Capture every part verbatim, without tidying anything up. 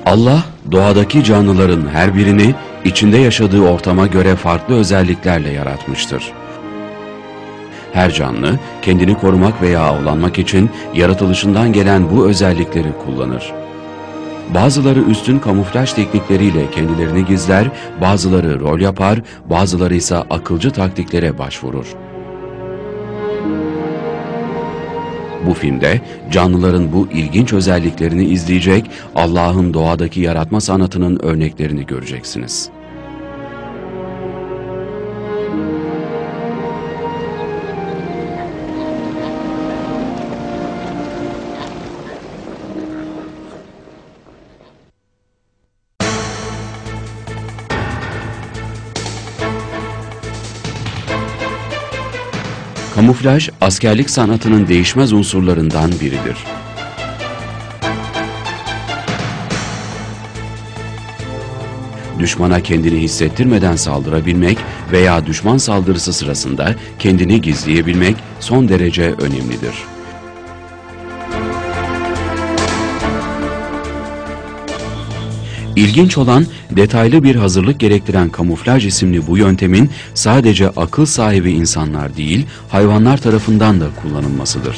Allah, doğadaki canlıların her birini içinde yaşadığı ortama göre farklı özelliklerle yaratmıştır. Her canlı, kendini korumak veya avlanmak için yaratılışından gelen bu özellikleri kullanır. Bazıları üstün kamuflaj teknikleriyle kendilerini gizler, bazıları rol yapar, bazıları ise akılcı taktiklere başvurur. Bu filmde canlıların bu ilginç özelliklerini izleyecek, Allah'ın doğadaki yaratma sanatının örneklerini göreceksiniz. Kamuflaj, askerlik sanatının değişmez unsurlarından biridir. Düşmana kendini hissettirmeden saldırabilmek veya düşman saldırısı sırasında kendini gizleyebilmek son derece önemlidir. İlginç olan, detaylı bir hazırlık gerektiren kamuflaj isimli bu yöntemin sadece akıl sahibi insanlar değil, hayvanlar tarafından da kullanılmasıdır.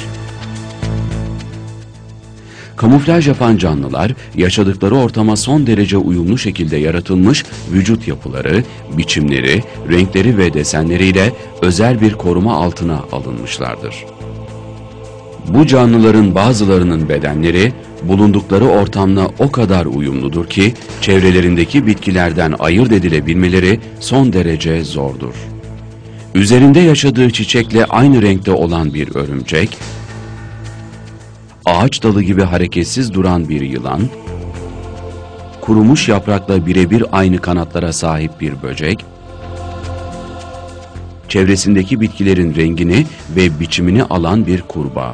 Kamuflaj yapan canlılar, yaşadıkları ortama son derece uyumlu şekilde yaratılmış vücut yapıları, biçimleri, renkleri ve desenleriyle özel bir koruma altına alınmışlardır. Bu canlıların bazılarının bedenleri, bulundukları ortamla o kadar uyumludur ki, çevrelerindeki bitkilerden ayırt edilebilmeleri son derece zordur. Üzerinde yaşadığı çiçekle aynı renkte olan bir örümcek, ağaç dalı gibi hareketsiz duran bir yılan, kurumuş yaprakla birebir aynı kanatlara sahip bir böcek, çevresindeki bitkilerin rengini ve biçimini alan bir kurbağa.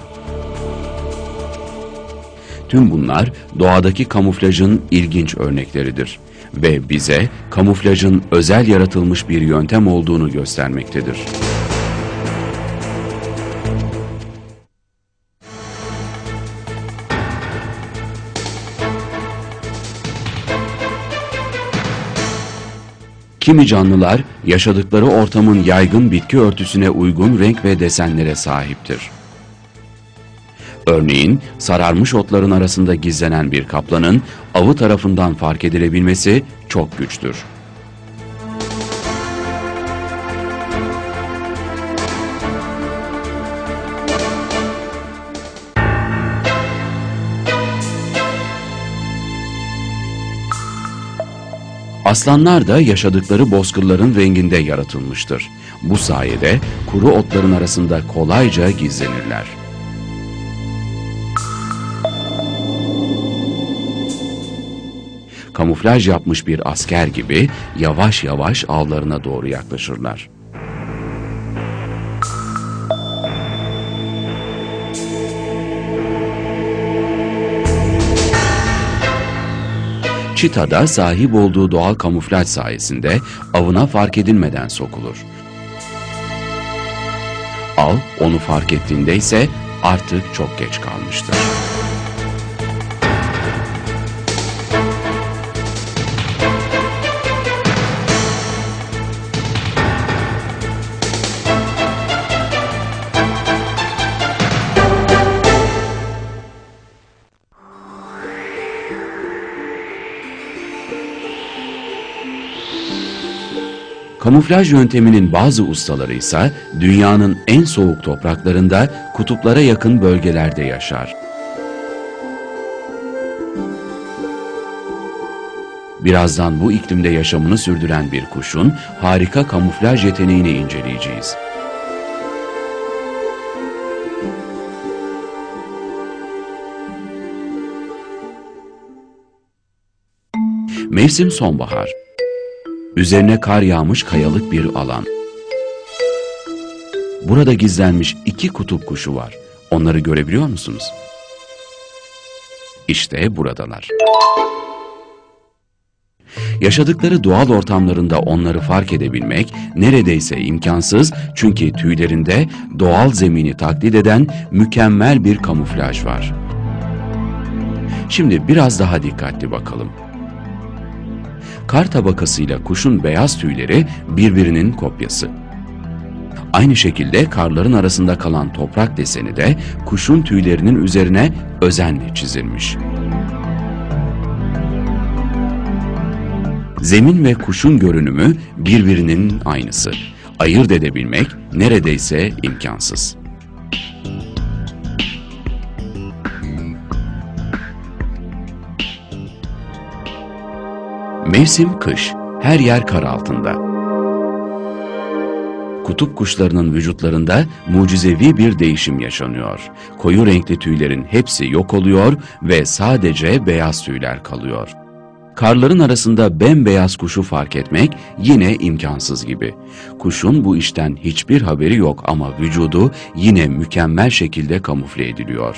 Tüm bunlar doğadaki kamuflajın ilginç örnekleridir ve bize kamuflajın özel yaratılmış bir yöntem olduğunu göstermektedir. Kimi canlılar yaşadıkları ortamın yaygın bitki örtüsüne uygun renk ve desenlere sahiptir. Örneğin, sararmış otların arasında gizlenen bir kaplanın avı tarafından fark edilebilmesi çok güçtür. Aslanlar da yaşadıkları bozkırların renginde yaratılmıştır. Bu sayede kuru otların arasında kolayca gizlenirler. Kamuflaj yapmış bir asker gibi yavaş yavaş avlarına doğru yaklaşırlar. Çita da sahip olduğu doğal kamuflaj sayesinde avına fark edilmeden sokulur. Av onu fark ettiğinde ise artık çok geç kalmıştır. Kamuflaj yönteminin bazı ustaları ise dünyanın en soğuk topraklarında kutuplara yakın bölgelerde yaşar. Birazdan bu iklimde yaşamını sürdüren bir kuşun harika kamuflaj yeteneğini inceleyeceğiz. Mevsim sonbahar. Üzerine kar yağmış kayalık bir alan. Burada gizlenmiş iki kutup kuşu var. Onları görebiliyor musunuz? İşte buradalar. Yaşadıkları doğal ortamlarında onları fark edebilmek neredeyse imkansız, çünkü tüylerinde doğal zemini taklit eden mükemmel bir kamuflaj var. Şimdi biraz daha dikkatli bakalım. Kar tabakasıyla kuşun beyaz tüyleri birbirinin kopyası. Aynı şekilde karların arasında kalan toprak deseni de kuşun tüylerinin üzerine özenle çizilmiş. Zemin ve kuşun görünümü birbirinin aynısı. Ayırt edebilmek neredeyse imkansız. Mevsim kış, her yer kar altında. Kutup kuşlarının vücutlarında mucizevi bir değişim yaşanıyor. Koyu renkli tüylerin hepsi yok oluyor ve sadece beyaz tüyler kalıyor. Karların arasında bembeyaz kuşu fark etmek yine imkansız gibi. Kuşun bu işten hiçbir haberi yok ama vücudu yine mükemmel şekilde kamufle ediliyor.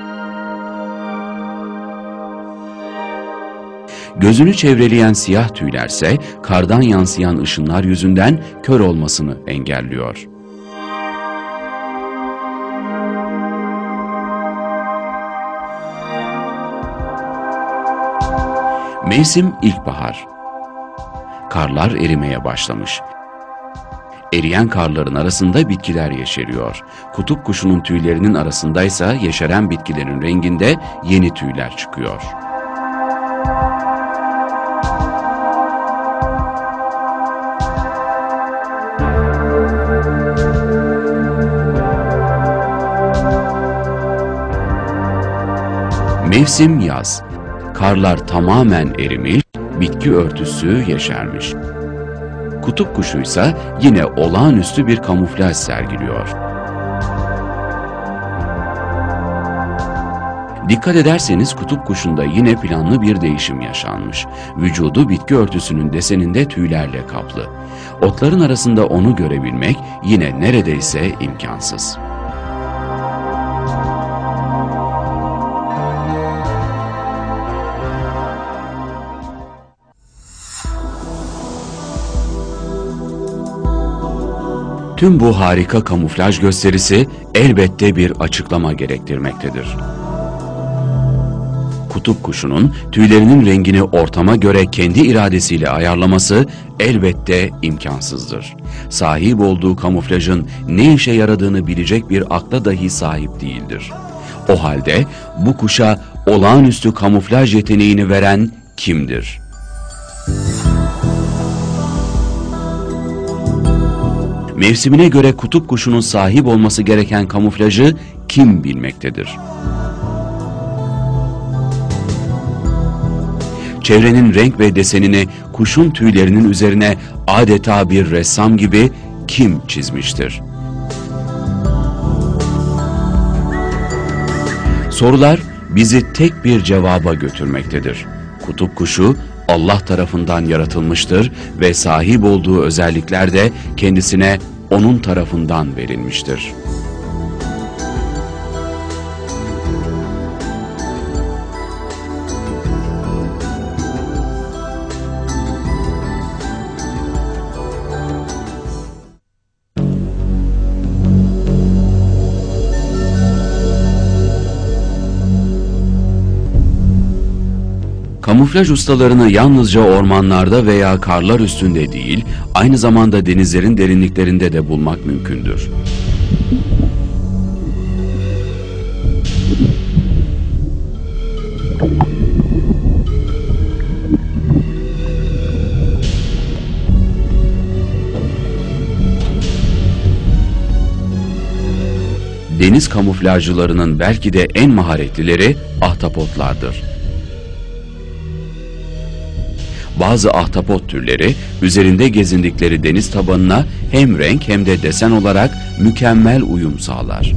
Gözünü çevreleyen siyah tüylerse kardan yansıyan ışınlar yüzünden kör olmasını engelliyor. Mevsim ilkbahar. Karlar erimeye başlamış. Eriyen karların arasında bitkiler yeşeriyor. Kutup kuşunun tüylerinin arasındaysa yeşeren bitkilerin renginde yeni tüyler çıkıyor. Mevsim yaz. Karlar tamamen erimiş, bitki örtüsü yeşermiş. Kutup kuşuysa yine olağanüstü bir kamuflaj sergiliyor. Dikkat ederseniz kutup kuşunda yine planlı bir değişim yaşanmış. Vücudu bitki örtüsünün deseninde tüylerle kaplı. Otların arasında onu görebilmek yine neredeyse imkansız. Tüm bu harika kamuflaj gösterisi elbette bir açıklama gerektirmektedir. Kutup kuşunun tüylerinin rengini ortama göre kendi iradesiyle ayarlaması elbette imkansızdır. Sahip olduğu kamuflajın ne işe yaradığını bilecek bir akla dahi sahip değildir. O halde bu kuşa olağanüstü kamuflaj yeteneğini veren kimdir? Mevsimine göre kutup kuşunun sahip olması gereken kamuflajı kim bilmektedir? Çevrenin renk ve desenini kuşun tüylerinin üzerine adeta bir ressam gibi kim çizmiştir? Sorular bizi tek bir cevaba götürmektedir. Kutup kuşu Allah tarafından yaratılmıştır ve sahip olduğu özellikler de kendisine onun tarafından verilmiştir. Kamuflaj ustalarını yalnızca ormanlarda veya karlar üstünde değil, aynı zamanda denizlerin derinliklerinde de bulmak mümkündür. Deniz kamuflajcılarının belki de en maharetlileri ahtapotlardır. Bazı ahtapot türleri üzerinde gezindikleri deniz tabanına hem renk hem de desen olarak mükemmel uyum sağlar.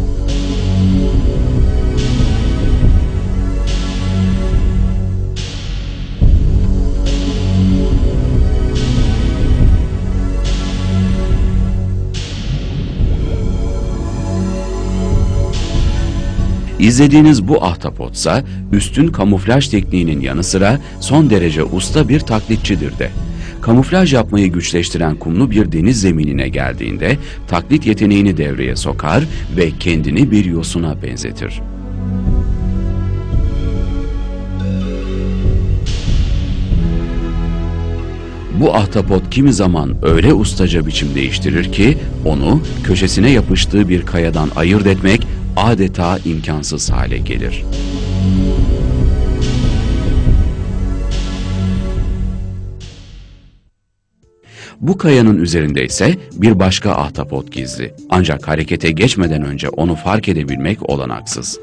İzlediğiniz bu ahtapotsa üstün kamuflaj tekniğinin yanı sıra son derece usta bir taklitçidir de. Kamuflaj yapmayı güçleştiren kumlu bir deniz zeminine geldiğinde taklit yeteneğini devreye sokar ve kendini bir yosuna benzetir. Bu ahtapot kimi zaman öyle ustaca biçim değiştirir ki onu köşesine yapıştığı bir kayadan ayırt etmek adeta imkansız hale gelir. Bu kayanın üzerinde ise bir başka ahtapot gizli. Ancak harekete geçmeden önce onu fark edebilmek olanaksız.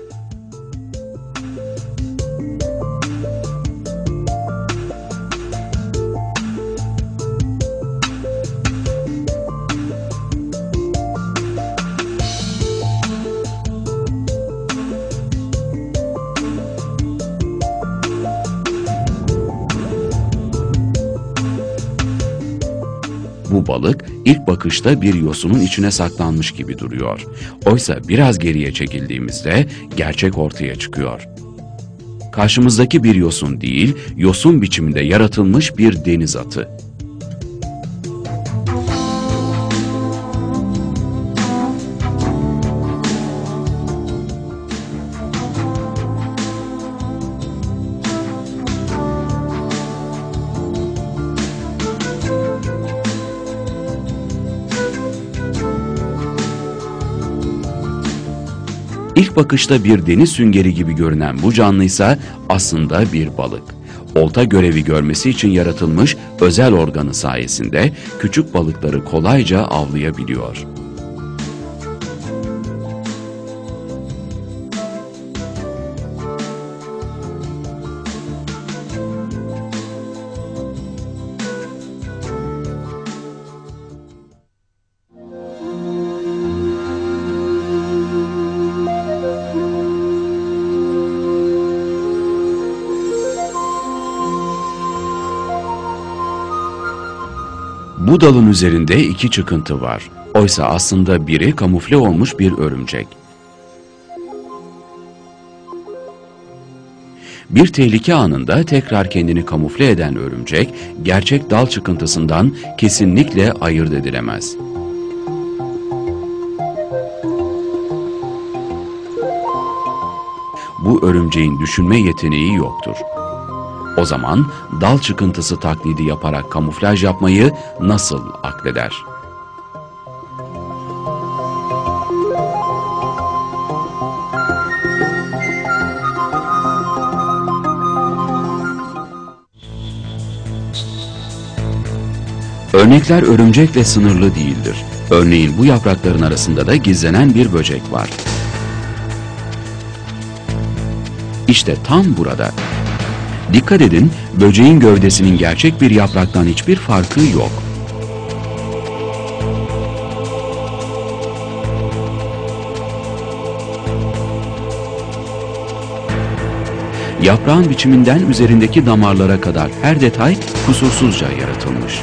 Bu balık ilk bakışta bir yosunun içine saklanmış gibi duruyor. Oysa biraz geriye çekildiğimizde gerçek ortaya çıkıyor. Karşımızdaki bir yosun değil, yosun biçiminde yaratılmış bir deniz atı. İlk bakışta bir deniz süngeri gibi görünen bu canlıysa aslında bir balık. Olta görevi görmesi için yaratılmış özel organı sayesinde küçük balıkları kolayca avlayabiliyor. Bu dalın üzerinde iki çıkıntı var. Oysa aslında biri kamufle olmuş bir örümcek. Bir tehlike anında tekrar kendini kamufle eden örümcek, gerçek dal çıkıntısından kesinlikle ayırt edilemez. Bu örümceğin düşünme yeteneği yoktur. O zaman dal çıkıntısı taklidi yaparak kamuflaj yapmayı nasıl akleder? Örnekler örümcekle sınırlı değildir. Örneğin bu yaprakların arasında da gizlenen bir böcek var. İşte tam burada. Dikkat edin, böceğin gövdesinin gerçek bir yapraktan hiçbir farkı yok. Yaprağın biçiminden üzerindeki damarlara kadar her detay kusursuzca yaratılmış.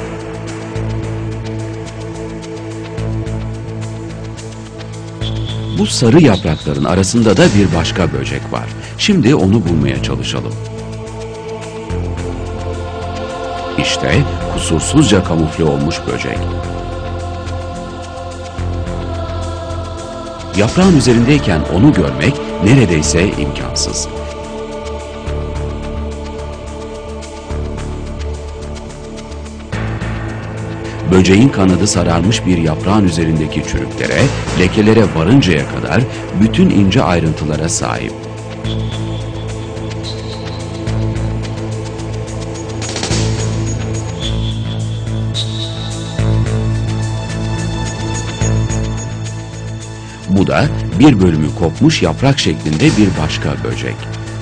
Bu sarı yaprakların arasında da bir başka böcek var. Şimdi onu bulmaya çalışalım. İşte kusursuzca kamufle olmuş böcek. Yaprağın üzerindeyken onu görmek neredeyse imkansız. Böceğin kanadı sararmış bir yaprağın üzerindeki çürüklere, lekelere varıncaya kadar bütün ince ayrıntılara sahip. Bu da bir bölümü kopmuş yaprak şeklinde bir başka böcek.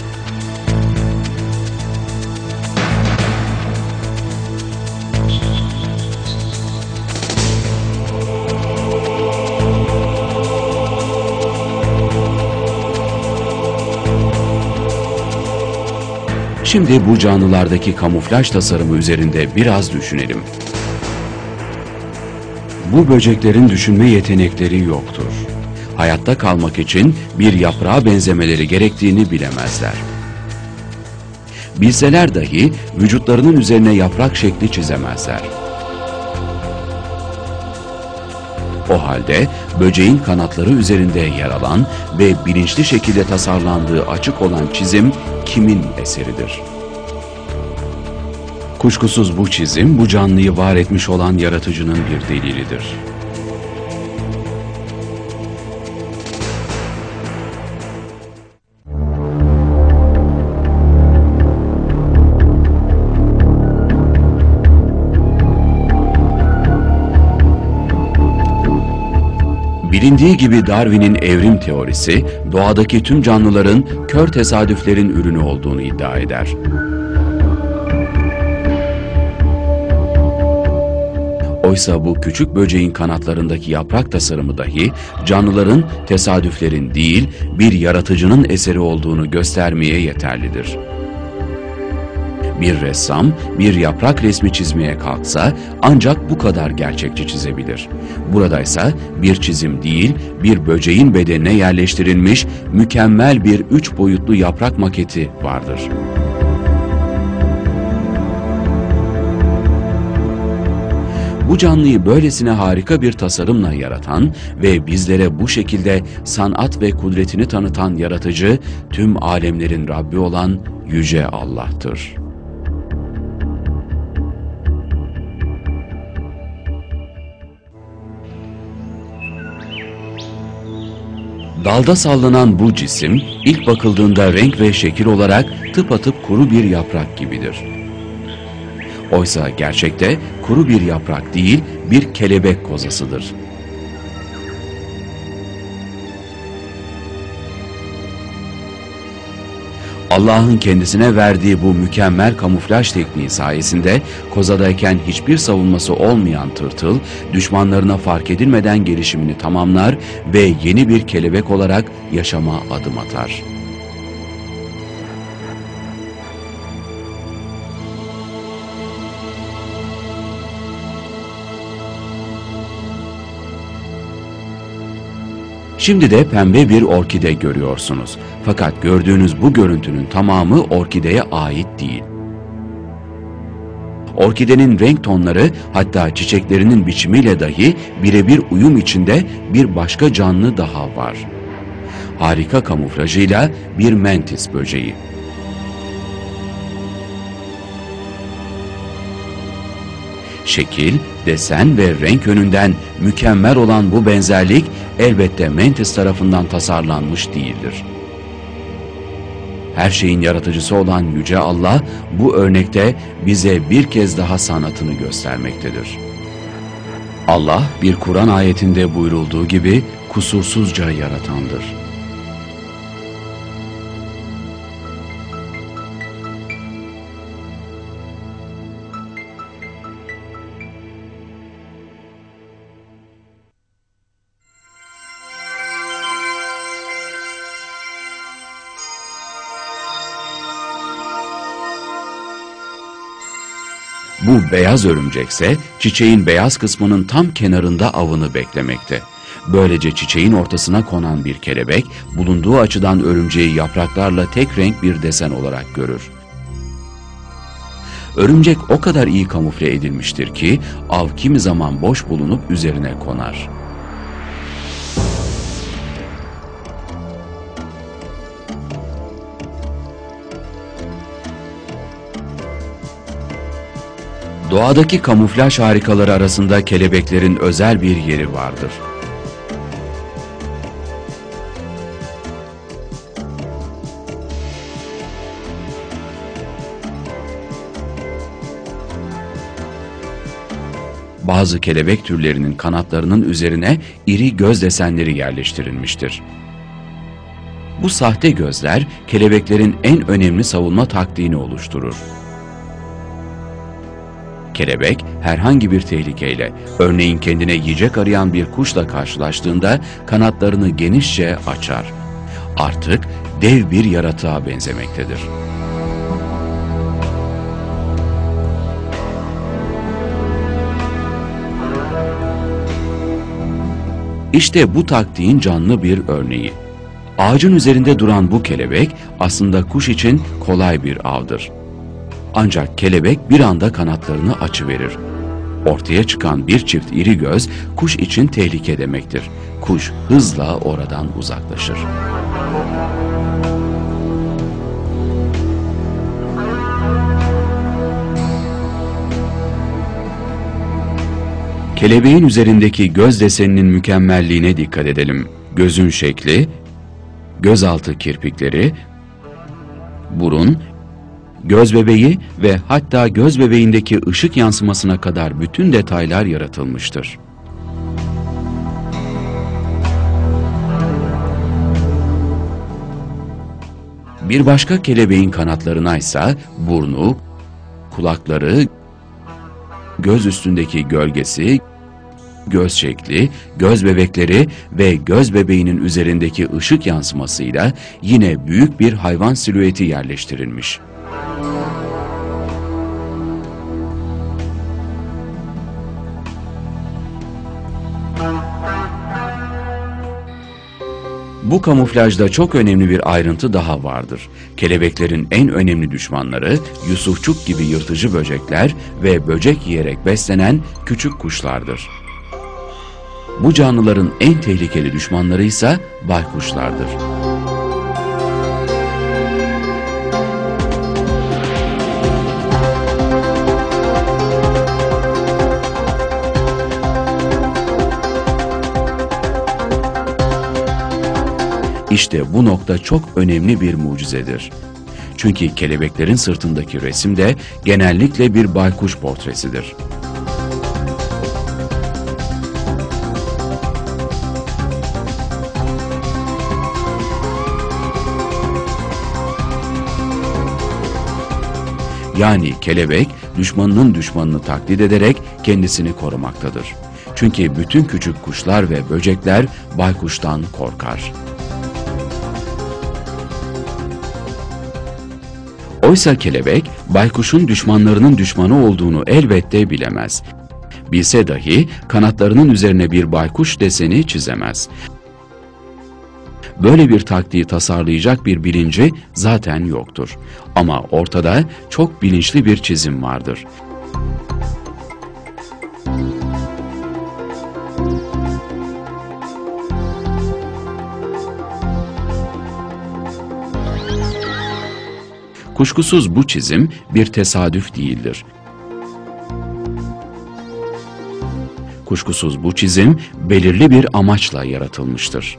Şimdi bu canlılardaki kamuflaj tasarımı üzerinde biraz düşünelim. Bu böceklerin düşünme yetenekleri yoktur. Hayatta kalmak için bir yaprağa benzemeleri gerektiğini bilemezler. Bilseler dahi vücutlarının üzerine yaprak şekli çizemezler. O halde böceğin kanatları üzerinde yer alan ve bilinçli şekilde tasarlandığı açık olan çizim kimin eseridir? Kuşkusuz bu çizim, bu canlıyı var etmiş olan yaratıcının bir delilidir. Bilindiği gibi Darwin'in evrim teorisi, doğadaki tüm canlıların kör tesadüflerin ürünü olduğunu iddia eder. Oysa bu küçük böceğin kanatlarındaki yaprak tasarımı dahi canlıların, tesadüflerin değil, bir yaratıcının eseri olduğunu göstermeye yeterlidir. Bir ressam bir yaprak resmi çizmeye kalksa ancak bu kadar gerçekçi çizebilir. Buradaysa bir çizim değil, bir böceğin bedenine yerleştirilmiş mükemmel bir üç boyutlu yaprak maketi vardır. Bu canlıyı böylesine harika bir tasarımla yaratan ve bizlere bu şekilde sanat ve kudretini tanıtan yaratıcı, tüm alemlerin Rabbi olan Yüce Allah'tır. Dalda sallanan bu cisim, ilk bakıldığında renk ve şekil olarak tıpatıp kuru bir yaprak gibidir. Oysa gerçekte kuru bir yaprak değil, bir kelebek kozasıdır. Allah'ın kendisine verdiği bu mükemmel kamuflaj tekniği sayesinde kozadayken hiçbir savunması olmayan tırtıl, düşmanlarına fark edilmeden gelişimini tamamlar ve yeni bir kelebek olarak yaşama adım atar. Şimdi de pembe bir orkide görüyorsunuz. Fakat gördüğünüz bu görüntünün tamamı orkideye ait değil. Orkidenin renk tonları, hatta çiçeklerinin biçimiyle dahi birebir uyum içinde bir başka canlı daha var. Harika kamuflajıyla bir mentis böceği. Şekil, desen ve renk yönünden mükemmel olan bu benzerlik elbette mentis tarafından tasarlanmış değildir. Her şeyin yaratıcısı olan Yüce Allah bu örnekte bize bir kez daha sanatını göstermektedir. Allah bir Kur'an ayetinde buyurulduğu gibi kusursuzca yaratandır. Bu beyaz örümcekse çiçeğin beyaz kısmının tam kenarında avını beklemekte. Böylece çiçeğin ortasına konan bir kelebek bulunduğu açıdan örümceği yapraklarla tek renk bir desen olarak görür. Örümcek o kadar iyi kamufle edilmiştir ki av kimi zaman boş bulunup üzerine konar. Doğadaki kamuflaj harikaları arasında kelebeklerin özel bir yeri vardır. Bazı kelebek türlerinin kanatlarının üzerine iri göz desenleri yerleştirilmiştir. Bu sahte gözler kelebeklerin en önemli savunma taktiğini oluşturur. Kelebek herhangi bir tehlikeyle, örneğin kendine yiyecek arayan bir kuşla karşılaştığında kanatlarını genişçe açar. Artık dev bir yaratığa benzemektedir. İşte bu taktiğin canlı bir örneği. Ağacın üzerinde duran bu kelebek aslında kuş için kolay bir avdır. Ancak kelebek bir anda kanatlarını açıverir. Ortaya çıkan bir çift iri göz kuş için tehlike demektir. Kuş hızla oradan uzaklaşır. Kelebeğin üzerindeki göz deseninin mükemmelliğine dikkat edelim. Gözün şekli, gözaltı kirpikleri, burun, göz bebeği ve hatta göz bebeğindeki ışık yansımasına kadar bütün detaylar yaratılmıştır. Bir başka kelebeğin kanatlarına ise burnu, kulakları, göz üstündeki gölgesi, göz şekli, göz bebekleri ve göz bebeğinin üzerindeki ışık yansımasıyla yine büyük bir hayvan silüeti yerleştirilmiş. Bu kamuflajda çok önemli bir ayrıntı daha vardır. Kelebeklerin en önemli düşmanları yusufçuk gibi yırtıcı böcekler ve böcek yiyerek beslenen küçük kuşlardır. Bu canlıların en tehlikeli düşmanları ise baykuşlardır. İşte bu nokta çok önemli bir mucizedir. Çünkü kelebeklerin sırtındaki resim de genellikle bir baykuş portresidir. Yani kelebek düşmanının düşmanını taklit ederek kendisini korumaktadır. Çünkü bütün küçük kuşlar ve böcekler baykuştan korkar. Oysa kelebek, baykuşun düşmanlarının düşmanı olduğunu elbette bilemez. Bilse dahi kanatlarının üzerine bir baykuş deseni çizemez. Böyle bir taktiği tasarlayacak bir bilinci zaten yoktur. Ama ortada çok bilinçli bir çizim vardır. Kuşkusuz bu çizim bir tesadüf değildir. Kuşkusuz bu çizim belirli bir amaçla yaratılmıştır.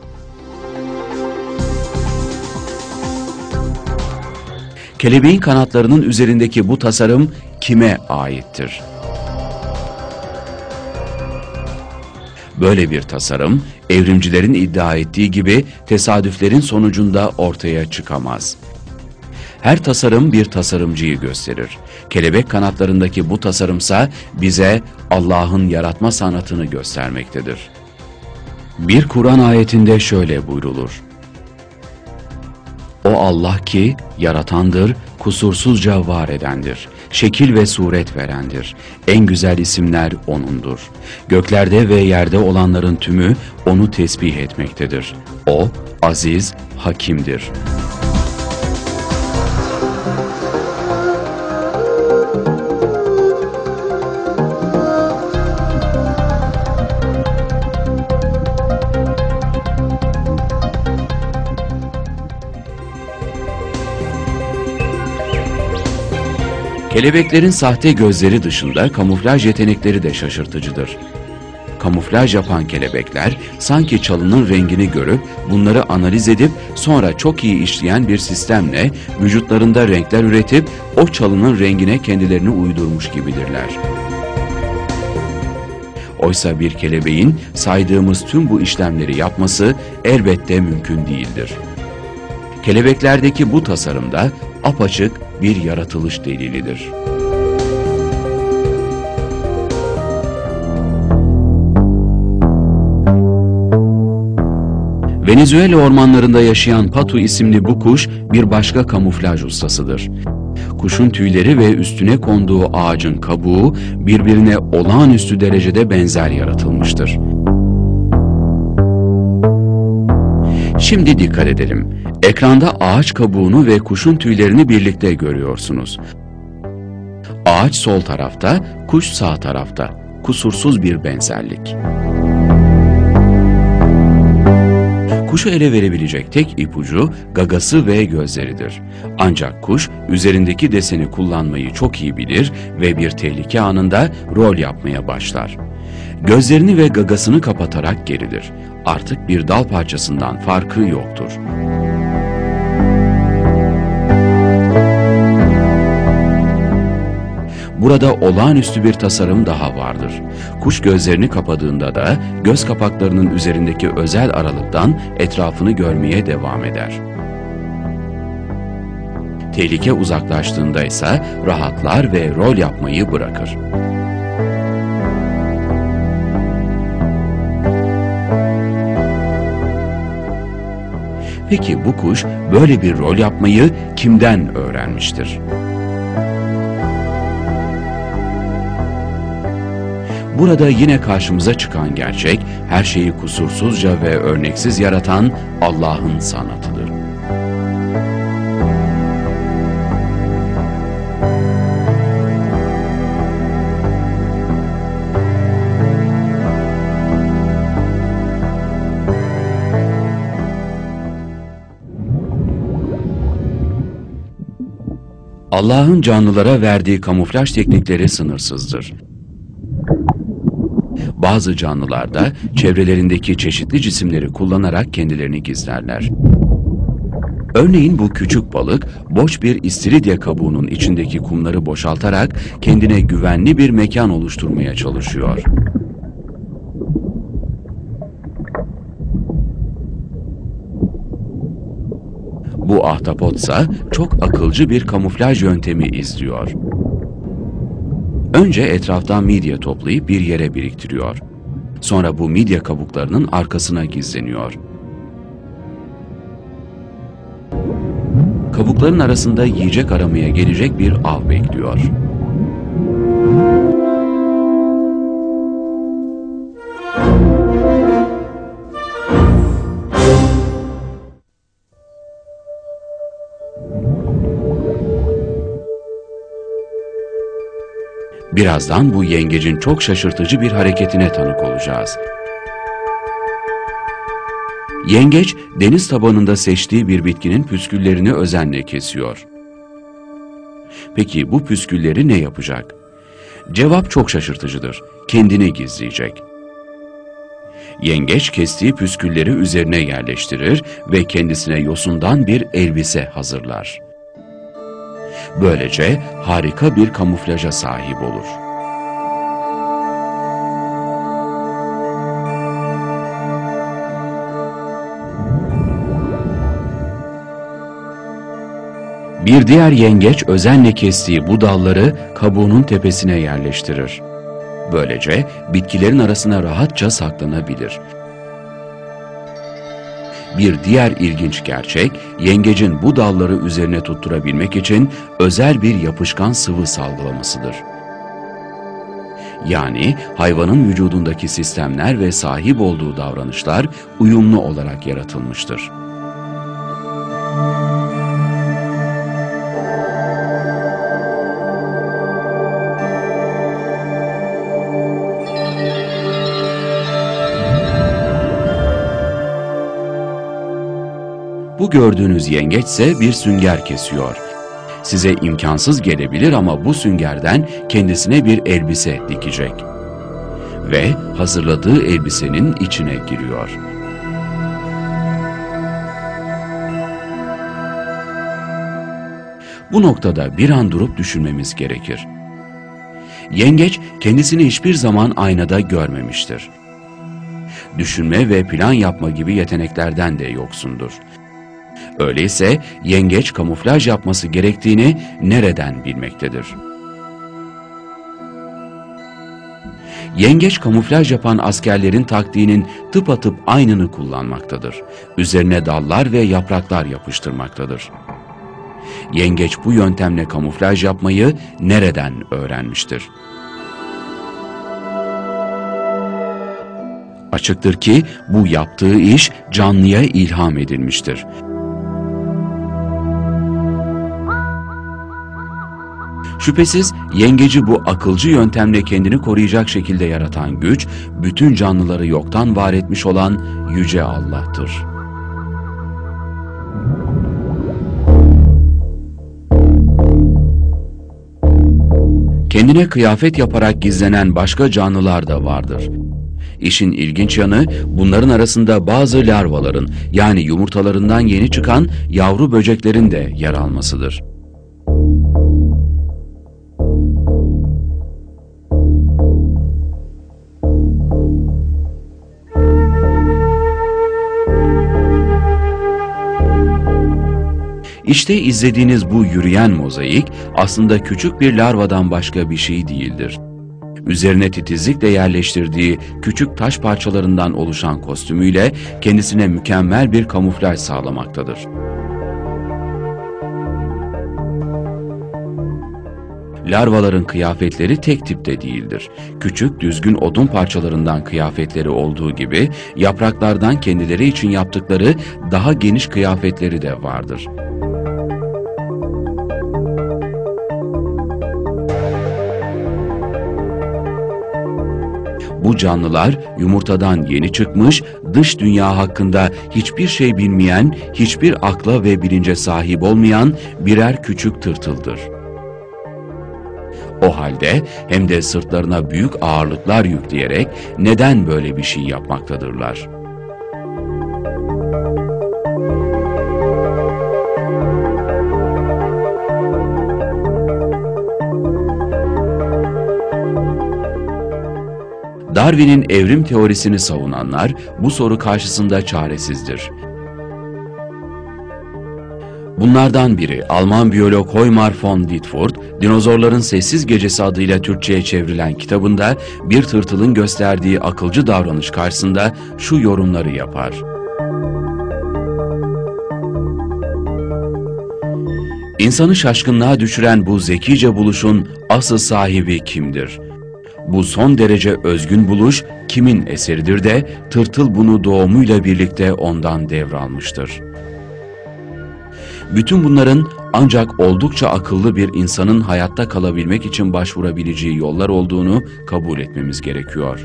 Kelebeğin kanatlarının üzerindeki bu tasarım kime aittir? Böyle bir tasarım, evrimcilerin iddia ettiği gibi tesadüflerin sonucunda ortaya çıkamaz. Her tasarım bir tasarımcıyı gösterir. Kelebek kanatlarındaki bu tasarımsa bize Allah'ın yaratma sanatını göstermektedir. Bir Kur'an ayetinde şöyle buyrulur: O Allah ki yaratandır, kusursuzca var edendir, şekil ve suret verendir. En güzel isimler O'nundur. Göklerde ve yerde olanların tümü O'nu tesbih etmektedir. O, aziz, hakimdir. Kelebeklerin sahte gözleri dışında kamuflaj yetenekleri de şaşırtıcıdır. Kamuflaj yapan kelebekler sanki çalının rengini görüp bunları analiz edip sonra çok iyi işleyen bir sistemle vücutlarında renkler üretip o çalının rengine kendilerini uydurmuş gibidirler. Oysa bir kelebeğin saydığımız tüm bu işlemleri yapması elbette mümkün değildir. Kelebeklerdeki bu tasarımda apaçık bir yaratılış delilidir. Venezuela ormanlarında yaşayan Patu isimli bu kuş bir başka kamuflaj ustasıdır. Kuşun tüyleri ve üstüne konduğu ağacın kabuğu birbirine olağanüstü derecede benzer yaratılmıştır. Şimdi dikkat edelim. Ekranda ağaç kabuğunu ve kuşun tüylerini birlikte görüyorsunuz. Ağaç sol tarafta, kuş sağ tarafta. Kusursuz bir benzerlik. Kuşu ele verebilecek tek ipucu gagası ve gözleridir. Ancak kuş üzerindeki deseni kullanmayı çok iyi bilir ve bir tehlike anında rol yapmaya başlar. Gözlerini ve gagasını kapatarak gerilir. Artık bir dal parçasından farkı yoktur. Burada olağanüstü bir tasarım daha vardır. Kuş gözlerini kapadığında da göz kapaklarının üzerindeki özel aralıktan etrafını görmeye devam eder. Tehlike uzaklaştığında ise rahatlar ve rol yapmayı bırakır. Peki bu kuş böyle bir rol yapmayı kimden öğrenmiştir? Burada yine karşımıza çıkan gerçek, her şeyi kusursuzca ve örneksiz yaratan Allah'ın sanatıdır. Allah'ın canlılara verdiği kamuflaj teknikleri sınırsızdır. Bazı canlılar da çevrelerindeki çeşitli cisimleri kullanarak kendilerini gizlerler. Örneğin bu küçük balık, boş bir istiridye kabuğunun içindeki kumları boşaltarak kendine güvenli bir mekan oluşturmaya çalışıyor. Bu ahtapotsa çok akılcı bir kamuflaj yöntemi izliyor. Önce etraftan midye toplayıp bir yere biriktiriyor. Sonra bu midye kabuklarının arkasına gizleniyor. Kabukların arasında yiyecek aramaya gelecek bir av bekliyor. Birazdan bu yengecin çok şaşırtıcı bir hareketine tanık olacağız. Yengeç, deniz tabanında seçtiği bir bitkinin püsküllerini özenle kesiyor. Peki bu püskülleri ne yapacak? Cevap çok şaşırtıcıdır. Kendini gizleyecek. Yengeç kestiği püskülleri üzerine yerleştirir ve kendisine yosundan bir elbise hazırlar. Böylece harika bir kamuflaja sahip olur. Bir diğer yengeç özenle kestiği bu dalları kabuğunun tepesine yerleştirir. Böylece bitkilerin arasına rahatça saklanabilir. Bir diğer ilginç gerçek, yengecin bu dalları üzerine tutturabilmek için özel bir yapışkan sıvı salgılamasıdır. Yani hayvanın vücudundaki sistemler ve sahip olduğu davranışlar uyumlu olarak yaratılmıştır. Bu gördüğünüz yengeç ise bir sünger kesiyor. Size imkansız gelebilir ama bu süngerden kendisine bir elbise dikecek. Ve hazırladığı elbisenin içine giriyor. Bu noktada bir an durup düşünmemiz gerekir. Yengeç kendisini hiçbir zaman aynada görmemiştir. Düşünme ve plan yapma gibi yeteneklerden de yoksundur. Öyleyse yengeç kamuflaj yapması gerektiğini nereden bilmektedir? Yengeç kamuflaj yapan askerlerin taktiğinin tıpatıp aynını kullanmaktadır. Üzerine dallar ve yapraklar yapıştırmaktadır. Yengeç bu yöntemle kamuflaj yapmayı nereden öğrenmiştir? Açıktır ki bu yaptığı iş canlıya ilham edilmiştir. Şüphesiz yengeci bu akılcı yöntemle kendini koruyacak şekilde yaratan güç, bütün canlıları yoktan var etmiş olan Yüce Allah'tır. Kendine kıyafet yaparak gizlenen başka canlılar da vardır. İşin ilginç yanı, bunların arasında bazı larvaların, yani yumurtalarından yeni çıkan yavru böceklerin de yer almasıdır. İşte izlediğiniz bu yürüyen mozaik aslında küçük bir larvadan başka bir şey değildir. Üzerine titizlikle yerleştirdiği küçük taş parçalarından oluşan kostümüyle kendisine mükemmel bir kamuflaj sağlamaktadır. Larvaların kıyafetleri tek tipte değildir. Küçük, düzgün odun parçalarından kıyafetleri olduğu gibi yapraklardan kendileri için yaptıkları daha geniş kıyafetleri de vardır. Bu canlılar yumurtadan yeni çıkmış, dış dünya hakkında hiçbir şey bilmeyen, hiçbir akla ve bilince sahip olmayan birer küçük tırtıldır. O halde hem de sırtlarına büyük ağırlıklar yükleyerek neden böyle bir şey yapmaktadırlar? Darwin'in evrim teorisini savunanlar bu soru karşısında çaresizdir. Bunlardan biri Alman biyolog Hoymar von Ditfurth, Dinozorların Sessiz Gecesi adıyla Türkçe'ye çevrilen kitabında bir tırtılın gösterdiği akılcı davranış karşısında şu yorumları yapar. İnsanı şaşkınlığa düşüren bu zekice buluşun asıl sahibi kimdir? Bu son derece özgün buluş kimin eseridir de tırtıl bunu doğumuyla birlikte ondan devralmıştır? Bütün bunların ancak oldukça akıllı bir insanın hayatta kalabilmek için başvurabileceği yollar olduğunu kabul etmemiz gerekiyor.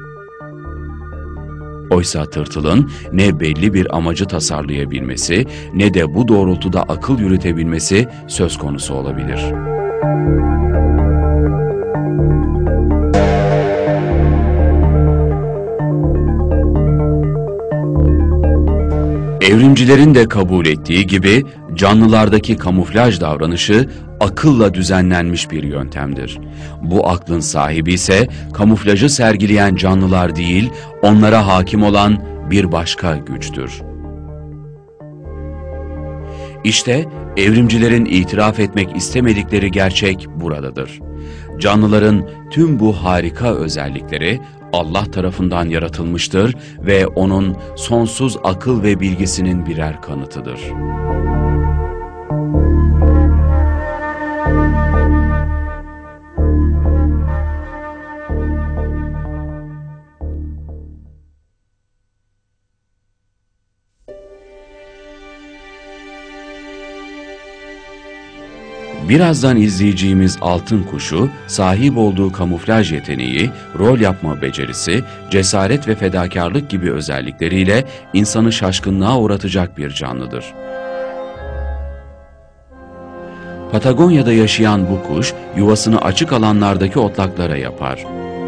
Oysa tırtılın ne belli bir amacı tasarlayabilmesi ne de bu doğrultuda akıl yürütebilmesi söz konusu olabilir. Evrimcilerin de kabul ettiği gibi canlılardaki kamuflaj davranışı akılla düzenlenmiş bir yöntemdir. Bu aklın sahibi ise kamuflajı sergileyen canlılar değil, onlara hakim olan bir başka güçtür. İşte evrimcilerin itiraf etmek istemedikleri gerçek buradadır. Canlıların tüm bu harika özellikleri Allah tarafından yaratılmıştır ve O'nun sonsuz akıl ve bilgisinin birer kanıtıdır. Birazdan izleyeceğimiz altın kuşu, sahip olduğu kamuflaj yeteneği, rol yapma becerisi, cesaret ve fedakarlık gibi özellikleriyle insanı şaşkınlığa uğratacak bir canlıdır. Patagonya'da yaşayan bu kuş, yuvasını açık alanlardaki otlaklara yapar.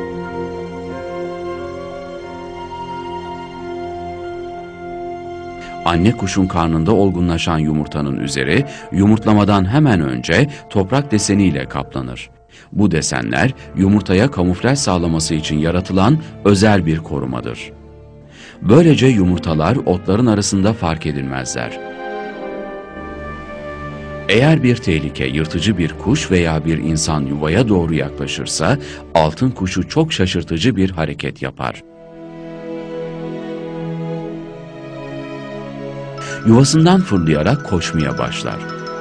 Anne kuşun karnında olgunlaşan yumurtanın üzeri, yumurtlamadan hemen önce toprak deseniyle kaplanır. Bu desenler, yumurtaya kamuflaj sağlaması için yaratılan özel bir korumadır. Böylece yumurtalar otların arasında fark edilmezler. Eğer bir tehlike, yırtıcı bir kuş veya bir insan yuvaya doğru yaklaşırsa, altın kuşu çok şaşırtıcı bir hareket yapar. Yuvasından fırlayarak koşmaya başlar.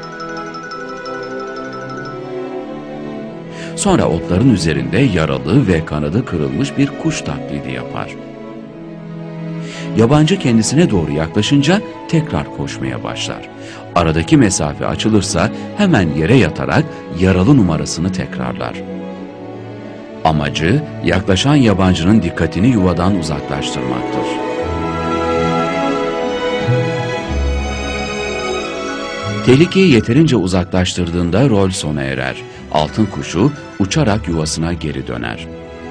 Sonra otların üzerinde yaralı ve kanadı kırılmış bir kuş taklidi yapar. Yabancı kendisine doğru yaklaşınca tekrar koşmaya başlar. Aradaki mesafe açılırsa hemen yere yatarak yaralı numarasını tekrarlar. Amacı yaklaşan yabancının dikkatini yuvadan uzaklaştırmaktır. Tehlikeyi yeterince uzaklaştırdığında rol sona erer. altın kuşu uçarak yuvasına geri döner.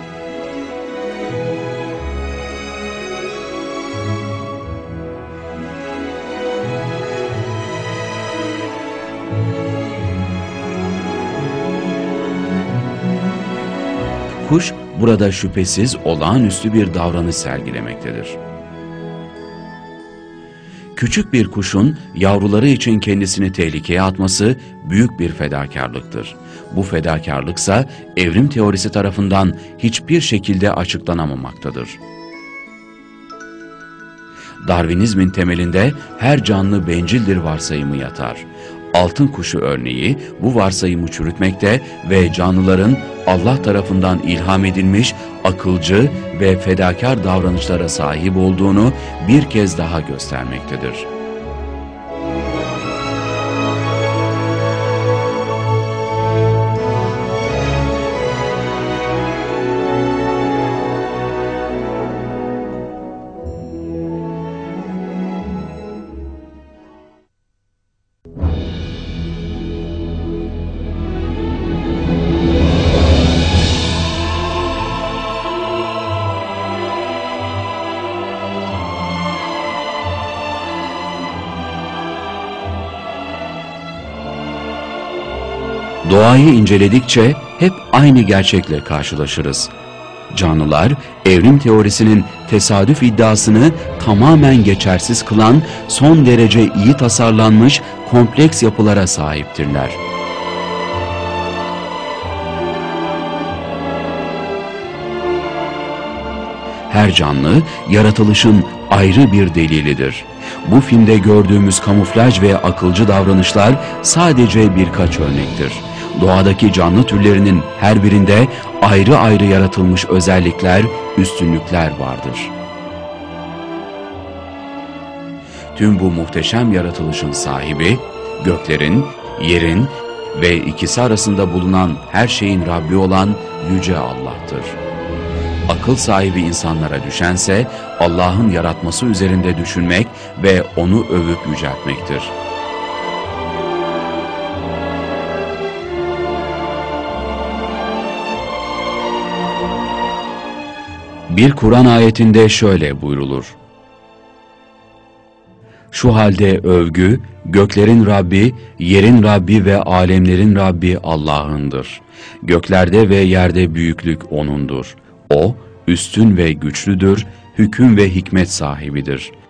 Kuş burada şüphesiz olağanüstü bir davranış sergilemektedir. Küçük bir kuşun yavruları için kendisini tehlikeye atması büyük bir fedakarlıktır. Bu fedakarlıksa evrim teorisi tarafından hiçbir şekilde açıklanamamaktadır. Darwinizmin temelinde her canlı bencildir varsayımı yatar. Altın kuşu örneği bu varsayımı çürütmekte ve canlıların Allah tarafından ilham edilmiş akılcı ve fedakar davranışlara sahip olduğunu bir kez daha göstermektedir. Doğayı inceledikçe hep aynı gerçekle karşılaşırız. Canlılar, evrim teorisinin tesadüf iddiasını tamamen geçersiz kılan son derece iyi tasarlanmış kompleks yapılara sahiptirler. Her canlı, yaratılışın ayrı bir delilidir. Bu filmde gördüğümüz kamuflaj ve akılcı davranışlar sadece birkaç örnektir. Doğadaki canlı türlerinin her birinde ayrı ayrı yaratılmış özellikler, üstünlükler vardır. Tüm bu muhteşem yaratılışın sahibi, göklerin, yerin ve ikisi arasında bulunan her şeyin Rabbi olan Yüce Allah'tır. Akıl sahibi insanlara düşense Allah'ın yaratması üzerinde düşünmek ve onu övüp yüceltmektir. Bir Kur'an ayetinde şöyle buyrulur: Şu halde övgü, göklerin Rabbi, yerin Rabbi ve alemlerin Rabbi Allah'ındır. Göklerde ve yerde büyüklük O'nundur. O, üstün ve güçlüdür, hüküm ve hikmet sahibidir.